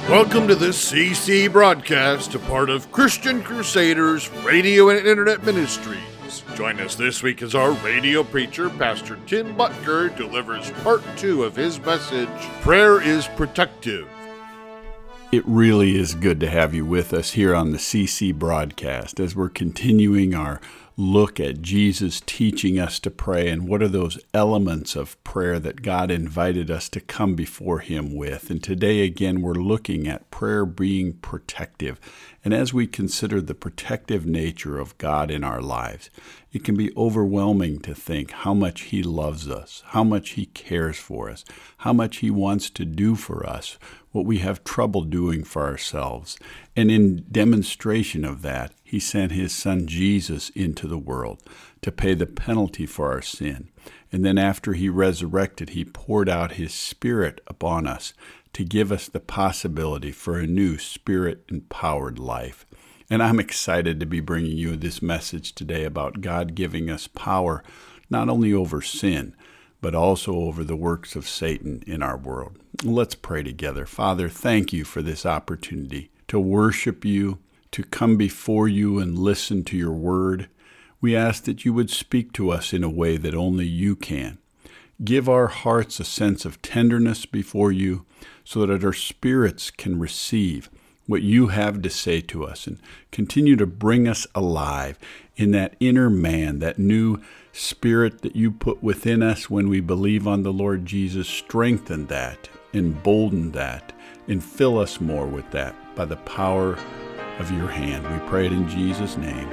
Welcome to this CC broadcast, a part of Christian Crusaders Radio and Internet Ministries. Join us this week as our radio preacher, Pastor Tim Butker, delivers part 2 of his message, Prayer is Protective. It really is good to have you with us here on the CC broadcast as we're continuing our look at Jesus teaching us to pray and what are those elements of prayer that God invited us to come before Him with. And today again we're looking at prayer being protective. And as we consider the protective nature of God in our lives, it can be overwhelming to think how much He loves us, how much He cares for us, how much He wants to do for us, what we have trouble doing for ourselves. And in demonstration of that, He sent His Son Jesus into the world to pay the penalty for our sin. And then after He resurrected, He poured out His Spirit upon us to give us the possibility for a new Spirit-empowered life. And I'm excited to be bringing you this message today about God giving us power not only over sin, but also over the works of Satan in our world. Let's pray together. Father, thank you for this opportunity to worship you, to come before you and listen to your word. We ask that you would speak to us in a way that only you can. Give our hearts a sense of tenderness before you so that our spirits can receive what you have to say to us and continue to bring us alive in that inner man, that new spirit that you put within us when we believe on the Lord Jesus. Strengthen that, embolden that, and fill us more with that by the power of your hand. We pray it in Jesus' name.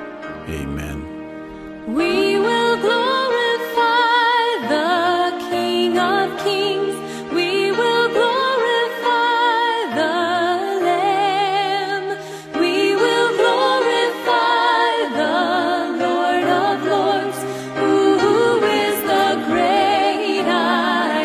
Amen. We will glorify the King of Kings. We will glorify the Lamb. We will glorify the Lord of Lords, who is the great I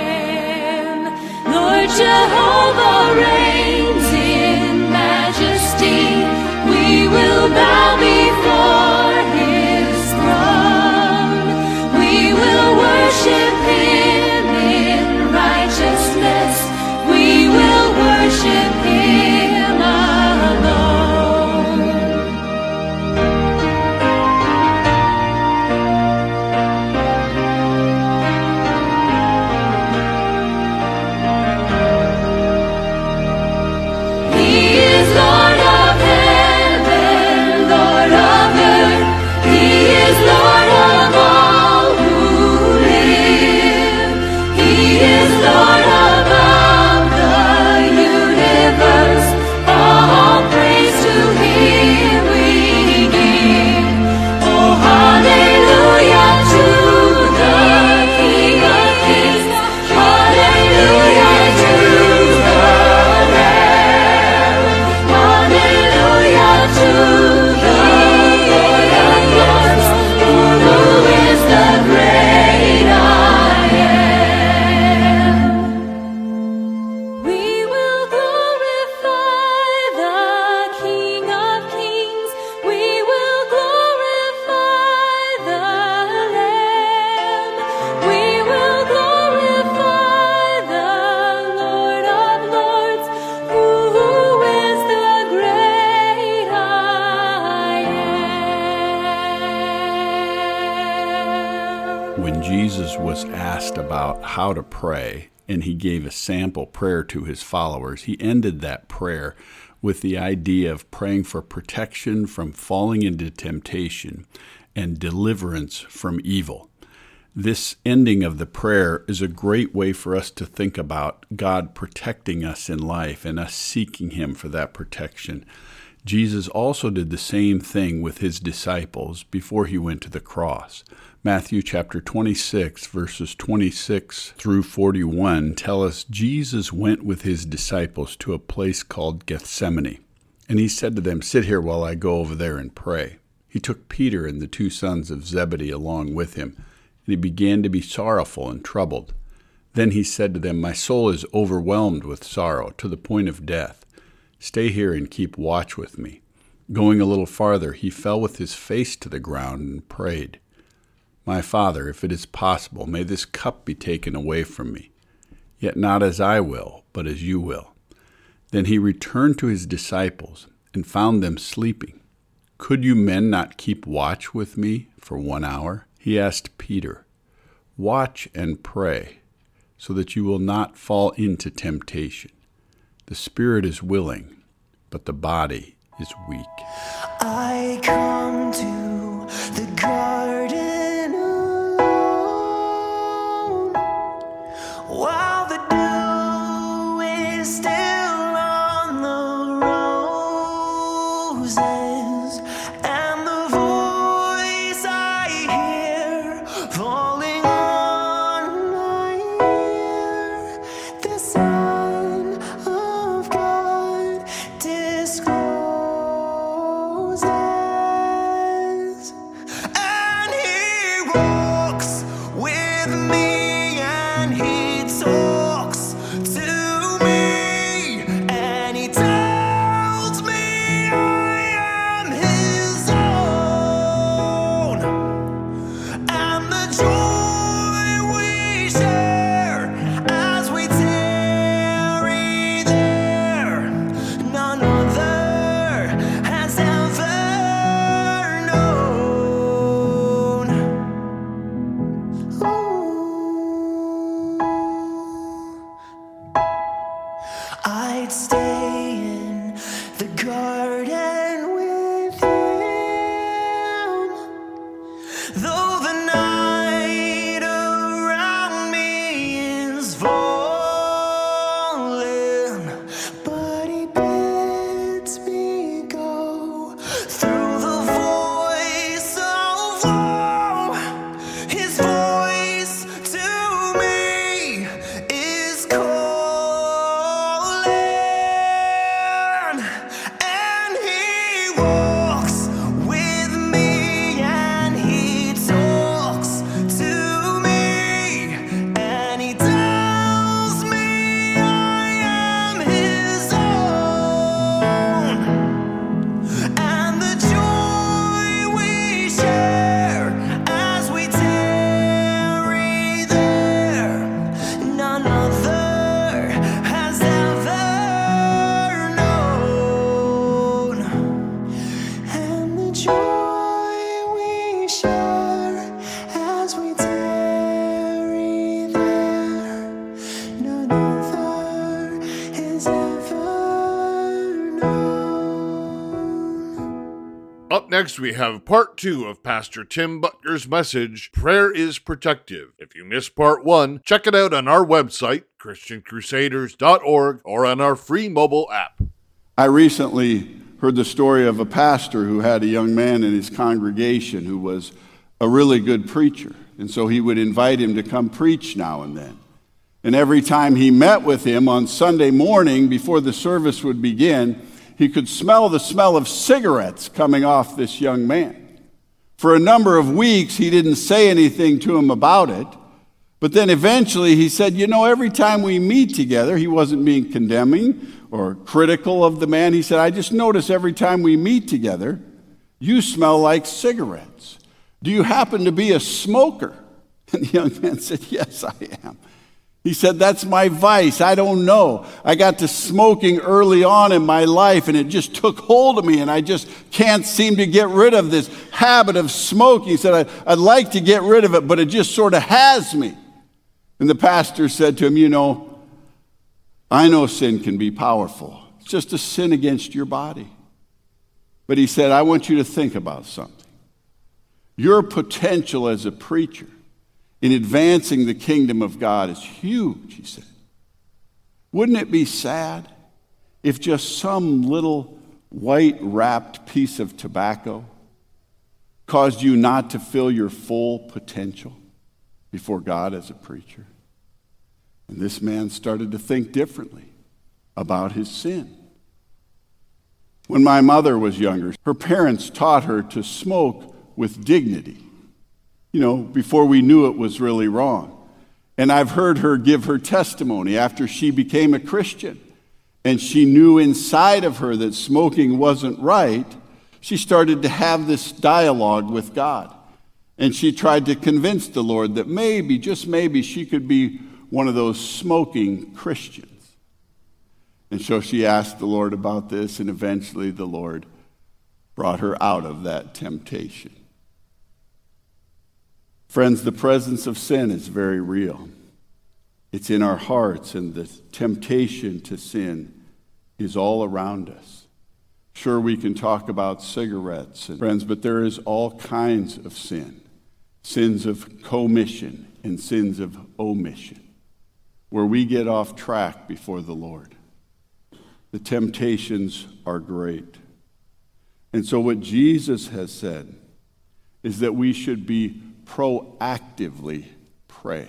am. Lord Jehovah reigns in majesty. We will bow before His throne. We will worship Him in righteousness. We will worship Him alone. He is Lord of heaven, Lord of earth. He is Lord of all who live. He is Lord above the universe. All praise to Him we give. Oh, hallelujah to the King of Kings. Hallelujah to the Lamb. Hallelujah to the Lord of Lords, who is the great I am. We will glorify the King of Kings. We will glorify the Lamb. We will glorify the Lord of Lords, who is the great I am. When Jesus was asked about how to pray, and He gave a sample prayer to His followers, He ended that prayer with the idea of praying for protection from falling into temptation and deliverance from evil. This ending of the prayer is a great way for us to think about God protecting us in life and us seeking Him for that protection. Jesus also did the same thing with His disciples before He went to the cross. Matthew chapter 26, verses 26 through 41 tell us Jesus went with His disciples to a place called Gethsemane. And He said to them, "Sit here while I go over there and pray." He took Peter and the 2 sons of Zebedee along with Him, and He began to be sorrowful and troubled. Then He said to them, "My soul is overwhelmed with sorrow to the point of death. Stay here and keep watch with me." Going a little farther, He fell with His face to the ground and prayed, "My Father, if it is possible, may this cup be taken away from me. Yet not as I will, but as you will." Then he returned to his disciples and found them sleeping. "Could you men not keep watch with me for 1 hour?" He asked Peter, "Watch and pray, so that you will not fall into temptation. The spirit is willing, but the body is weak." I come to the garden alone, while the dew is still on the roses, and the voice I hear falling on my ear, the Son of God discloses, and He walks with me, and He talks to me, and He tells me I am His own, and the joy we share as we tarry there, none other has ever known. I'd stay in the garden with Him, though the night around me is falling, but He bids me go through the voice of woe. His voice to me is calling, and He walks with me, and He talks to me, and He tells me I am His own, and the joy we share as we tarry there, none other has ever known, and the joy we share as we tarry there, none other has ever known. Up next, we have part 2 of Pastor Tim Butker's message, Prayer is Protective. If you missed part 1, check it out on our website, ChristianCrusaders.org, or on our free mobile app. I recently heard the story of a pastor who had a young man in his congregation who was a really good preacher. And so he would invite him to come preach now and then. And every time he met with him on Sunday morning before the service would begin, he could smell the smell of cigarettes coming off this young man. For a number of weeks, he didn't say anything to him about it. But then eventually he said, every time we meet together, he wasn't being condemning or critical of the man. He said, I just notice every time we meet together, you smell like cigarettes. Do you happen to be a smoker? And the young man said, yes, I am. He said, that's my vice. I don't know. I got to smoking early on in my life, and it just took hold of me, and I just can't seem to get rid of this habit of smoking. He said, I'd like to get rid of it, but it just sort of has me. And the pastor said to him, I know sin can be powerful. It's just a sin against your body. But he said, I want you to think about something. Your potential as a preacher in advancing the kingdom of God is huge, he said. Wouldn't it be sad if just some little white-wrapped piece of tobacco caused you not to feel your full potential before God as a preacher? And this man started to think differently about his sin. When my mother was younger, her parents taught her to smoke with dignity, before we knew it was really wrong. And I've heard her give her testimony after she became a Christian and she knew inside of her that smoking wasn't right. She started to have this dialogue with God. And she tried to convince the Lord that maybe, just maybe, she could be one of those smoking Christians. And so she asked the Lord about this, and eventually the Lord brought her out of that temptation. Friends, the presence of sin is very real. It's in our hearts, and the temptation to sin is all around us. Sure, we can talk about cigarettes, friends, but there is all kinds of sin. Sins of commission and sins of omission, where we get off track before the Lord. The temptations are great. And so what Jesus has said is that we should be proactively pray.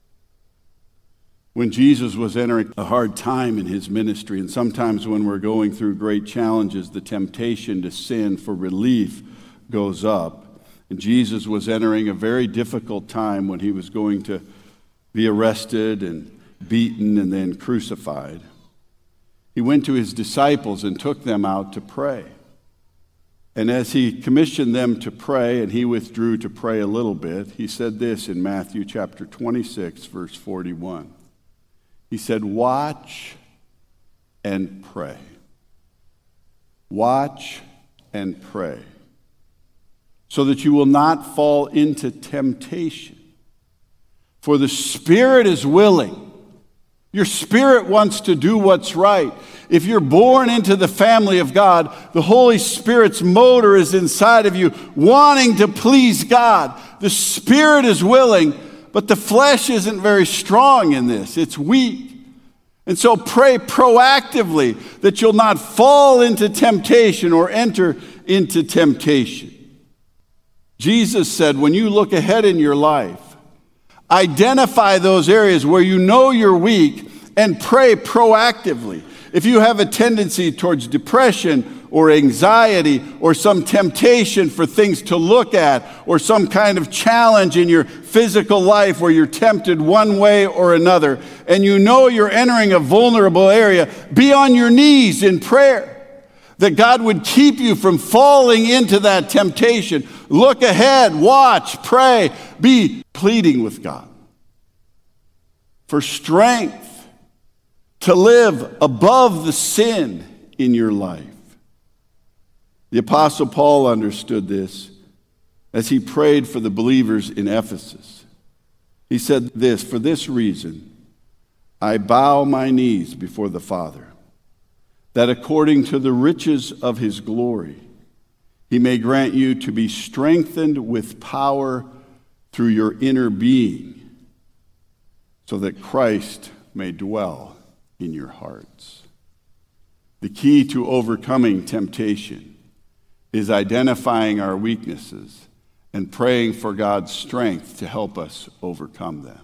When Jesus was entering a hard time in his ministry, and sometimes when we're going through great challenges, the temptation to sin for relief goes up. And Jesus was entering a very difficult time when he was going to be arrested and beaten and then crucified. He went to his disciples and took them out to pray. And as he commissioned them to pray, and he withdrew to pray a little bit, he said this in Matthew chapter 26, verse 41. He said, "Watch and pray. Watch and pray, so that you will not fall into temptation. For the spirit is willing." Your spirit wants to do what's right. If you're born into the family of God, the Holy Spirit's motor is inside of you, wanting to please God. The spirit is willing, but the flesh isn't very strong in this. It's weak. And so pray proactively that you'll not fall into temptation or enter into temptation. Jesus said, when you look ahead in your life, identify those areas where you know you're weak and pray proactively. If you have a tendency towards depression or anxiety or some temptation for things to look at or some kind of challenge in your physical life where you're tempted one way or another, and you know you're entering a vulnerable area, be on your knees in prayer that God would keep you from falling into that temptation. Look ahead, watch, pray, be pleading with God for strength to live above the sin in your life. The Apostle Paul understood this as he prayed for the believers in Ephesus. He said this, "For this reason, I bow my knees before the Father, that according to the riches of his glory, he may grant you to be strengthened with power through your inner being, so that Christ may dwell in your hearts." The key to overcoming temptation is identifying our weaknesses and praying for God's strength to help us overcome them.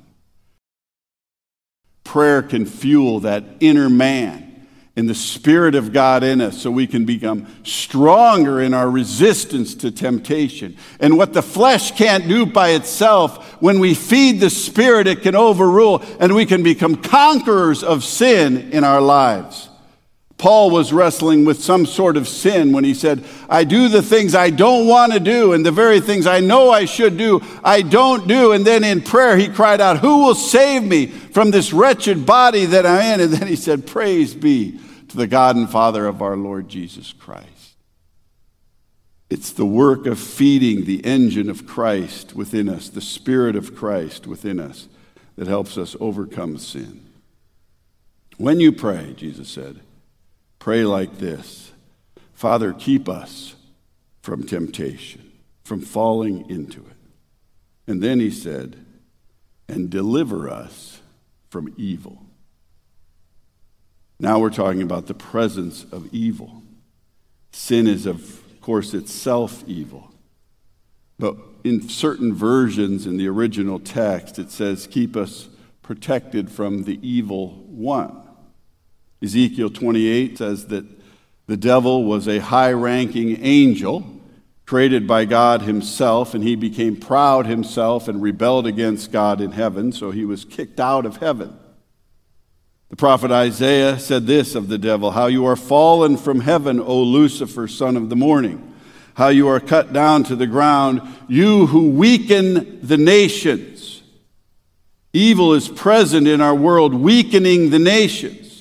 Prayer can fuel that inner man and the Spirit of God in us so we can become stronger in our resistance to temptation. And what the flesh can't do by itself, when we feed the Spirit, it can overrule, and we can become conquerors of sin in our lives. Paul was wrestling with some sort of sin when he said, "I do the things I don't want to do, and the very things I know I should do, I don't do." And then in prayer he cried out, "Who will save me from this wretched body that I'm in?" And then he said, "Praise be to the God and Father of our Lord Jesus Christ." It's the work of feeding the engine of Christ within us, the Spirit of Christ within us, that helps us overcome sin. When you pray, Jesus said, pray like this: "Father, keep us from temptation, from falling into it." And then he said, "And deliver us from evil." Now we're talking about the presence of evil. Sin is, of course, itself evil. But in certain versions in the original text, it says, "Keep us protected from the evil one." Ezekiel 28 says that the devil was a high-ranking angel created by God himself, and he became proud himself and rebelled against God in heaven, so he was kicked out of heaven. The prophet Isaiah said this of the devil: "How you are fallen from heaven, O Lucifer, son of the morning. How you are cut down to the ground, you who weaken the nations." Evil is present in our world, weakening the nations.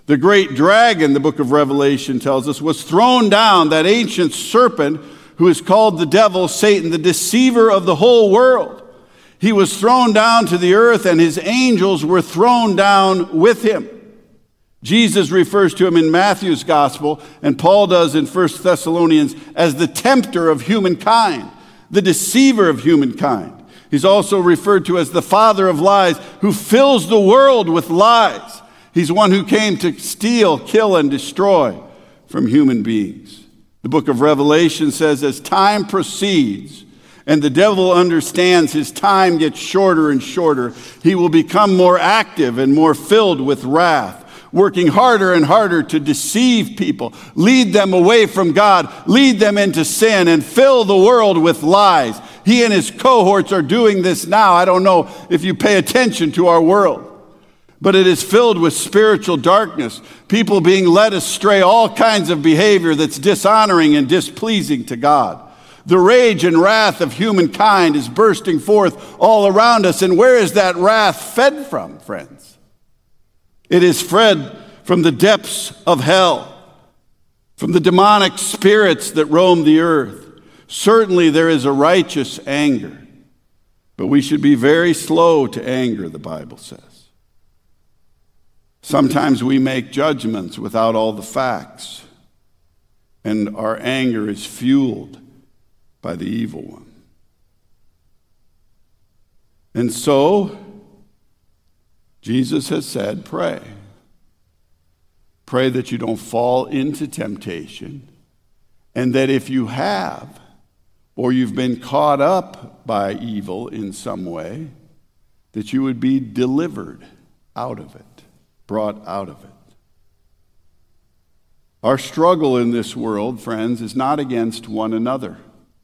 The great dragon, the book of Revelation tells us, was thrown down, that ancient serpent who is called the devil, Satan, the deceiver of the whole world. He was thrown down to the earth, and his angels were thrown down with him. Jesus refers to him in Matthew's gospel, and Paul does in 1 Thessalonians, as the tempter of humankind, the deceiver of humankind. He's also referred to as the father of lies, who fills the world with lies. He's one who came to steal, kill, and destroy from human beings. The book of Revelation says, as time proceeds and the devil understands his time gets shorter and shorter, he will become more active and more filled with wrath, working harder and harder to deceive people, lead them away from God, lead them into sin, and fill the world with lies. He and his cohorts are doing this now. I don't know if you pay attention to our world, but it is filled with spiritual darkness, people being led astray, all kinds of behavior that's dishonoring and displeasing to God. The rage and wrath of humankind is bursting forth all around us. And where is that wrath fed from, friends? It is fed from the depths of hell, from the demonic spirits that roam the earth. Certainly there is a righteous anger, but we should be very slow to anger, the Bible says. Sometimes we make judgments without all the facts, and our anger is fueled by the evil one. And so, Jesus has said, pray. Pray that you don't fall into temptation, and that if you have, or you've been caught up by evil in some way, that you would be delivered out of it, brought out of it. Our struggle in this world, friends, is not against one another.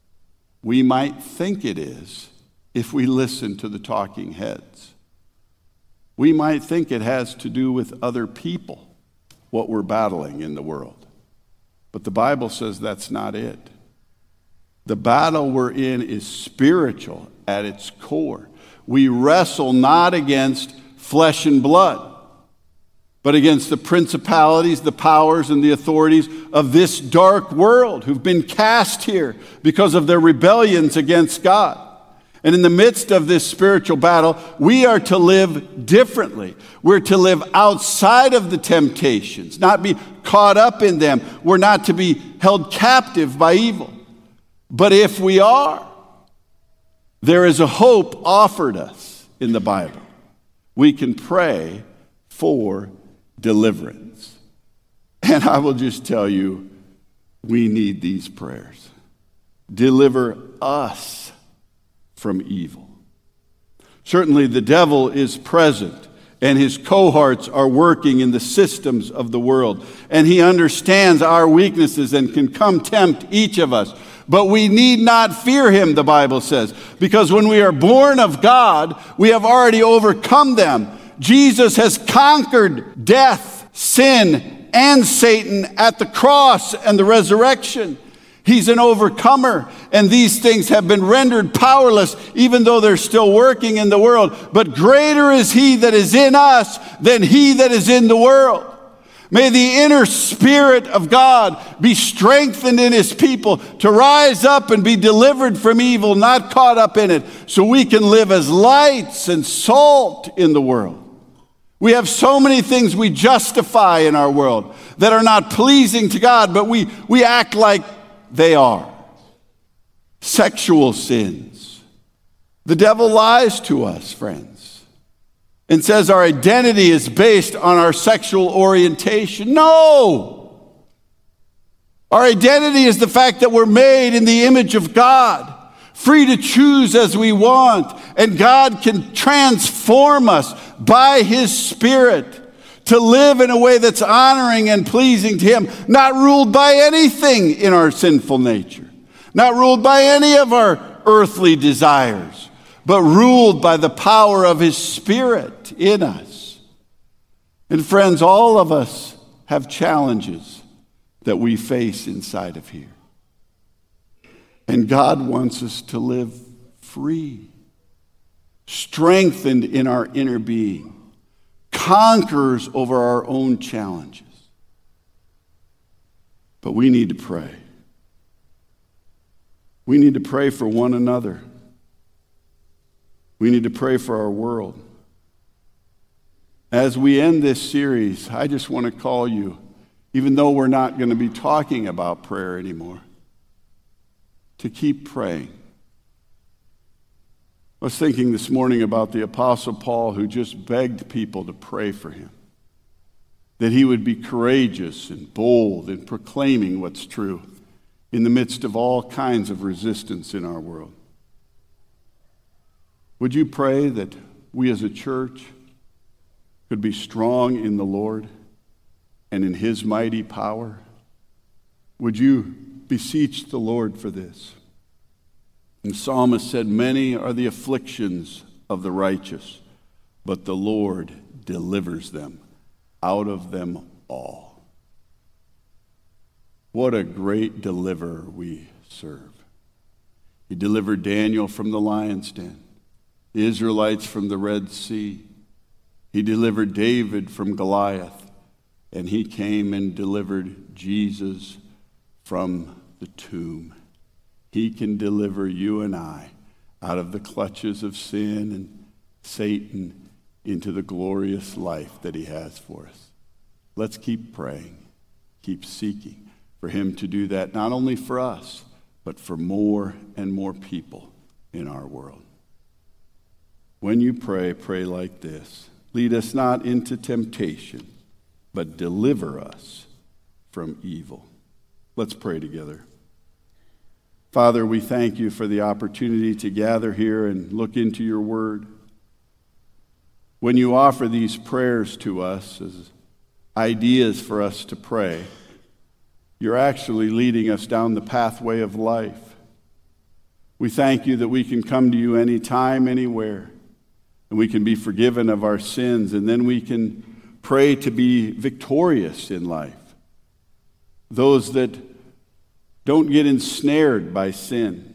We might think it is if we listen to the talking heads. We might think it has to do with other people, what we're battling in the world. But the Bible says that's not it. The battle we're in is spiritual at its core. We wrestle not against flesh and blood, but against the principalities, the powers, and the authorities of this dark world who've been cast here because of their rebellions against God. And in the midst of this spiritual battle, we are to live differently. We're to live outside of the temptations, not be caught up in them. We're not to be held captive by evil. But if we are, there is a hope offered us in the Bible. We can pray for deliverance. And I will just tell you, we need these prayers. Deliver us from evil. Certainly the devil is present, and his cohorts are working in the systems of the world. And he understands our weaknesses and can come tempt each of us. But we need not fear him, the Bible says, because when we are born of God, we have already overcome them. Jesus has conquered death, sin, and Satan at the cross and the resurrection. He's an overcomer, and these things have been rendered powerless, even though they're still working in the world. But greater is he that is in us than he that is in the world. May the inner spirit of God be strengthened in his people to rise up and be delivered from evil, not caught up in it, so we can live as lights and salt in the world. We have so many things we justify in our world that are not pleasing to God, but we act like they are. Sexual sins. The devil lies to us, friends, and says our identity is based on our sexual orientation. No! Our identity is the fact that we're made in the image of God, free to choose as we want, and God can transform us by his Spirit to live in a way that's honoring and pleasing to him, not ruled by anything in our sinful nature, not ruled by any of our earthly desires, but ruled by the power of his Spirit in us. And friends, all of us have challenges that we face inside of here. And God wants us to live free, strengthened in our inner being, conquerors over our own challenges. But we need to pray. We need to pray for one another. We need to pray for our world. As we end this series, I just want to call you, even though we're not going to be talking about prayer anymore, to keep praying. I was thinking this morning about the Apostle Paul, who just begged people to pray for him, that he would be courageous and bold in proclaiming what's true in the midst of all kinds of resistance in our world. Would you pray that we as a church could be strong in the Lord and in his mighty power? Would you beseech the Lord for this? And the psalmist said, "Many are the afflictions of the righteous, but the Lord delivers them out of them all." What a great deliverer we serve. He delivered Daniel from the lion's den, the Israelites from the Red Sea. He delivered David from Goliath, and he came and delivered Jesus from the tomb. He can deliver you and I out of the clutches of sin and Satan into the glorious life that he has for us. Let's keep praying, keep seeking for him to do that, not only for us, but for more and more people in our world. When you pray, pray like this: "Lead us not into temptation, but deliver us from evil." Let's pray together. Father, we thank you for the opportunity to gather here and look into your word. When you offer these prayers to us as ideas for us to pray, you're actually leading us down the pathway of life. We thank you that we can come to you anytime, anywhere, and we can be forgiven of our sins, and then we can pray to be victorious in life. Those that don't get ensnared by sin.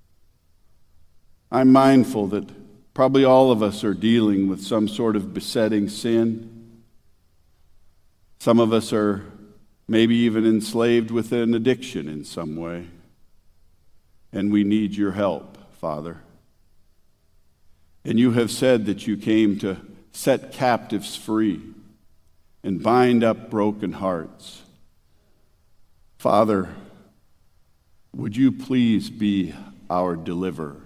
I'm mindful that probably all of us are dealing with some sort of besetting sin. Some of us are maybe even enslaved with an addiction in some way. And we need your help, Father. And you have said that you came to set captives free and bind up broken hearts. Father, would you please be our deliverer?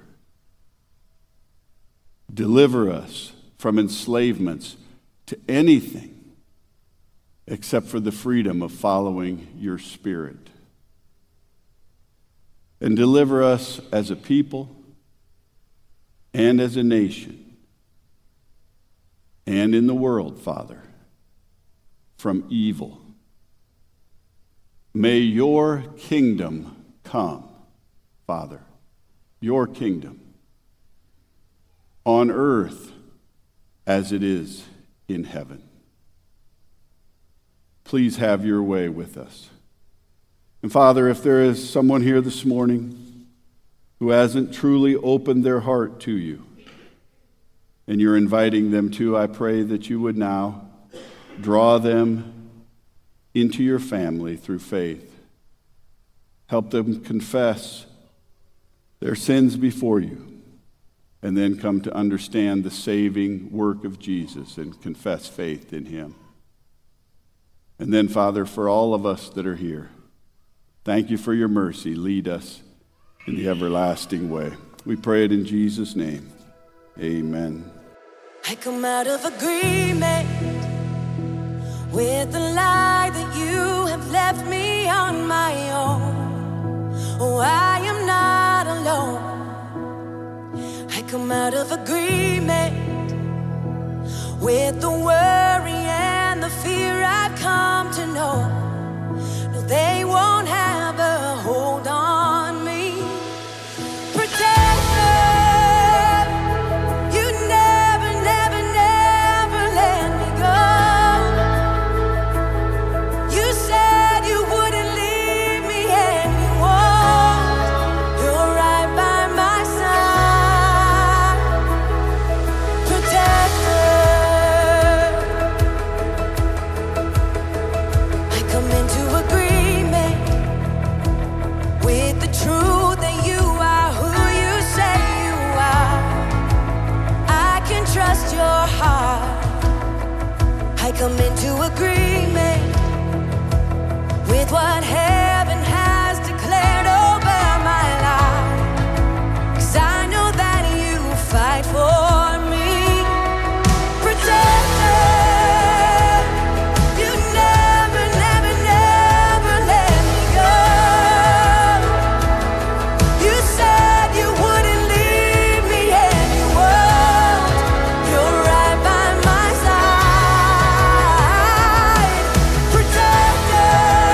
Deliver us from enslavements to anything except for the freedom of following your Spirit. And deliver us as a people and as a nation and in the world, Father, from evil. May your kingdom come, Father, your kingdom, on earth as it is in heaven. Please have your way with us. And Father, if there is someone here this morning who hasn't truly opened their heart to you, and you're inviting them to, I pray that you would now draw them into your family through faith. Help them confess their sins before you, and then come to understand the saving work of Jesus and confess faith in him. And then, Father, for all of us that are here, thank you for your mercy. Lead us in the everlasting way. We pray it in Jesus' name. Amen. I come out of agreement with the lie that you have left me on my own. Oh, I am not alone. I come out of agreement with the worry and the fear I've come to know. No, they won't have a hold on me. Protector, you never, never, never let me go. You said you wouldn't leave me, and you won't. You're right by my side. Protector, come into agreement with what heaven has declared over my life. 'Cause I know that you fight for me. Protector, you never, never, never let me go. You said you wouldn't leave me, and you won't. You're right by my side. Protector,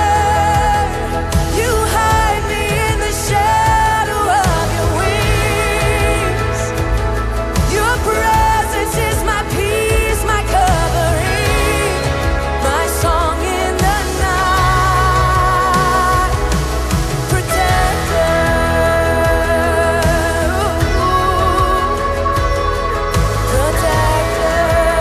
you hide me in the shadow of your wings. Your presence is my peace, my covering, my song in the night. Protector, protector.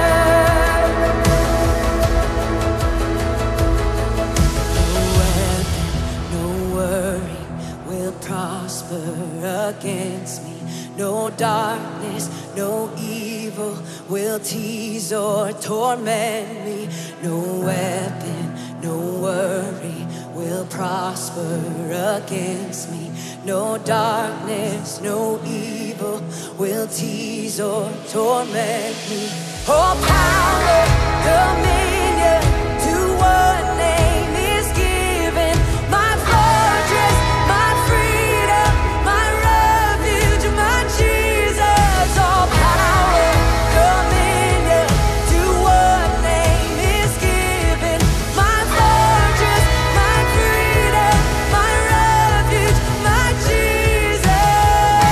No weapon, no worry will prosper against me. No darkness, no evil will tease or torment me. No weapon, no worry will prosper against me. No darkness, no evil will tease or torment me. All power, dominion, to one name is given. My fortress, my freedom, my refuge, my Jesus. All power, dominion, to one name is given. My fortress, my freedom, my refuge, my Jesus.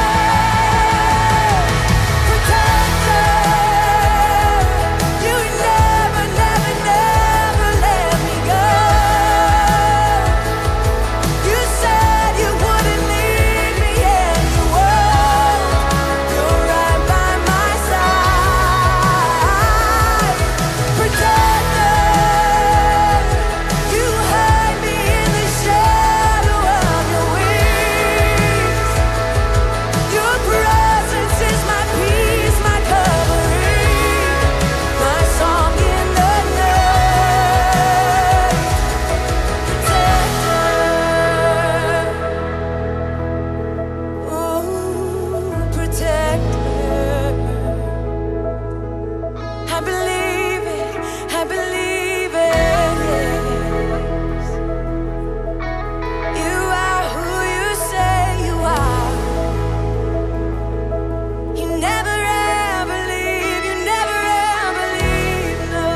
Protector, you never, never, never let me go. You said you wouldn't leave me, and you won't. You're right by my side. Protector, you hide me in the shadow of your wings. Your presence is my peace, my covering, my song in the night. Protector, ooh, protector. I believe it, I believe it, yes. You are who you say you are. You never ever leave, you never ever leave, no.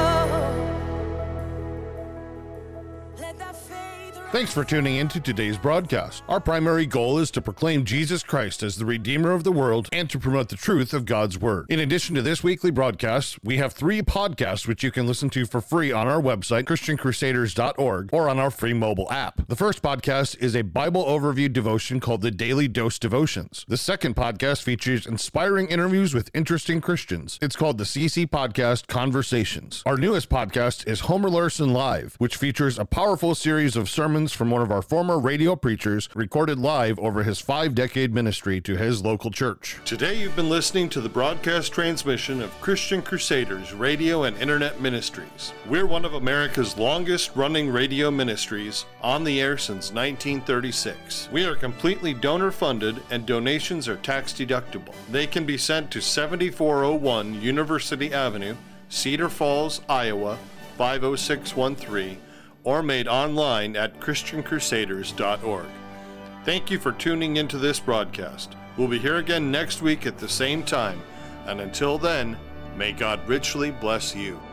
Let that faith Thanks for tuning into today's broadcast. Our primary goal is to proclaim Jesus Christ as the Redeemer of the world and to promote the truth of God's Word. In addition to this weekly broadcast, we have 3 podcasts which you can listen to for free on our website, ChristianCrusaders.org, or on our free mobile app. The first podcast is a Bible overview devotion called the Daily Dose Devotions. The second podcast features inspiring interviews with interesting Christians. It's called the CC Podcast Conversations. Our newest podcast is Homer Larson Live, which features a powerful series of sermons from one of our former radio preachers recorded live over his 5-decade ministry to his local church. Today you've been listening to the broadcast transmission of Christian Crusaders Radio and Internet Ministries. We're one of America's longest running radio ministries, on the air since 1936. We are completely donor funded and donations are tax deductible. They can be sent to 7401 University Avenue, Cedar Falls, Iowa 50613, or made online at ChristianCrusaders.org. Thank you for tuning into this broadcast. We'll be here again next week at the same time, and until then, may God richly bless you.